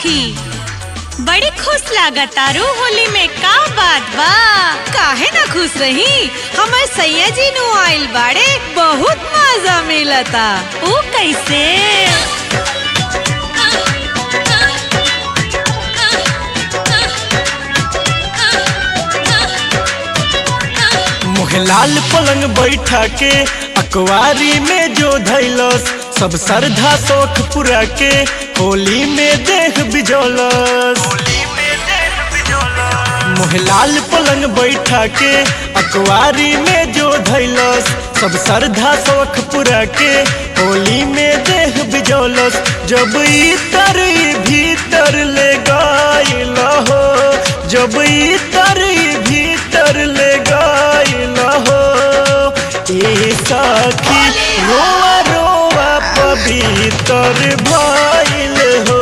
सखी बड़ी खुश लागतारू होली में का बात बा। काहे ना खुश रही, हमार सैया जी नु आइल बाड़े, बहुत मजा मिलता। ओ कैसे लाल पलंग बैठा के अकवारी में जो धैलस, सब श्रद्धा शौक पूरा के होली में देख बिजौलस। मोहलाल पलंग बैठा के अकवारी में जो धैलस, सब श्रद्धा शौक पूरा के होली में देख बिजौलस। जब इतर भीतर ले गइल हो, जब इतर भीतर ले गइल हो, ए सखी रोआ रोआ पवित्र भइल हो।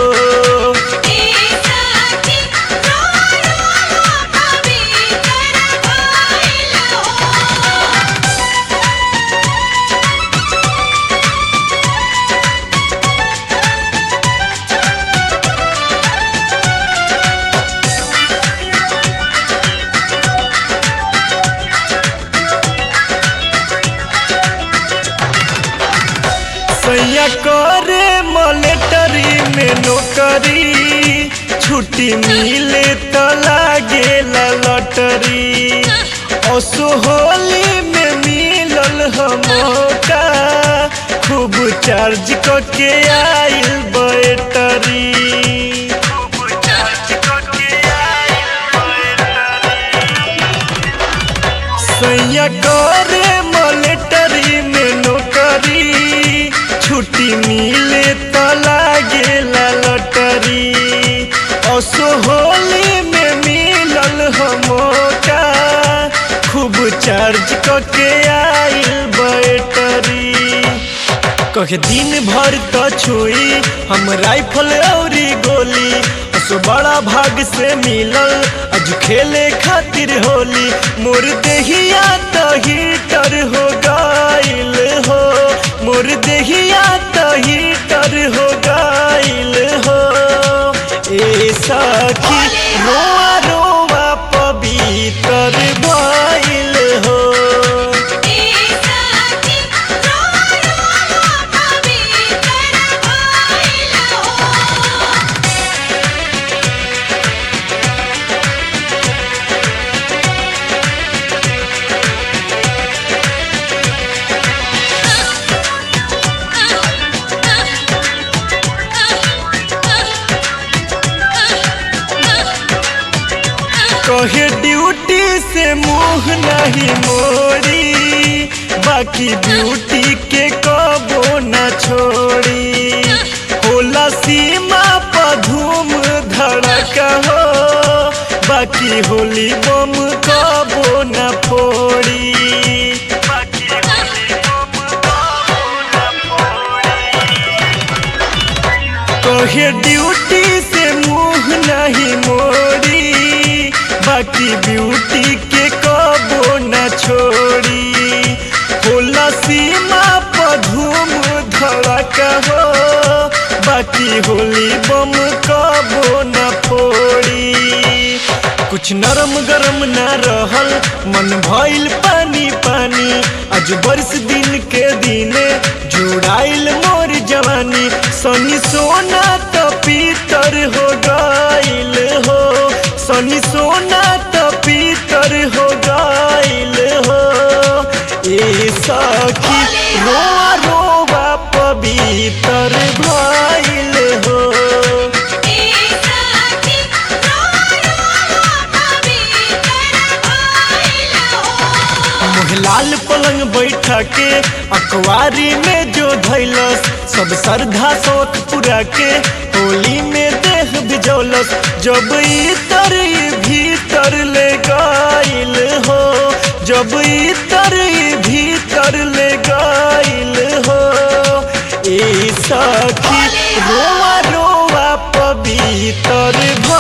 सैया करे मलेटरी में नौकरी, छुट्टी मिले तो लागे लटरी। असो होली में मिलल हमका, खूब चार्ज करके आइल बैटरी। सैया करे मलेटरी में नौकरी, छुट्टी मिले तो लागे लटरी। असो होली में मिलल हमका, खूब चार्ज करके आइल बैटरी। कहे दिन भर तो छुई हम राइफल औरी गोली, असो बड़ा भाग से मिलल आज खेले खातिर होली। मोर देहिया तो हीटर हो गइल हो, मोर देहिया तो हीटर हो गइल हो। ए सखी रोआ रोआ पवित्र भइल हो। कहे ड्यूटी से मुँह नहीं मोड़ी, बाकी ब्यूटी के कबो न छोड़ी। होला सीमा पर धूम धड़का हो, बाकी होली बम कबो न फोड़ी। कहे ड्यूटी से मुँह नहीं मोड़ी, बाकी ब्यूटी के कबो न छोड़ी। होला सीमा पर धूम धड़का हो, बाकी होली बम कबो न फोड़ी। कुछ नरम गरम न रहल, मन भइल पानी पानी। आज बरस दिन के दिने जुड़ाइल मोर जवानी। सनी सोना तो पीतर हो गइल हो, सनी सोना तो पीतर हो गइल हो। ए सखी रोआ रोआ पवित्र भइल हो। मोहलाल पलंग बैठा के अकवारी में जो धैलस, सब श्रद्धा शौक पूरा के होली में देह बिजौलस। जब इतर भीतर ले गइल हो, जब इतर भीतर ले गइल हो। ए सखी रोआ रोआ पवित्र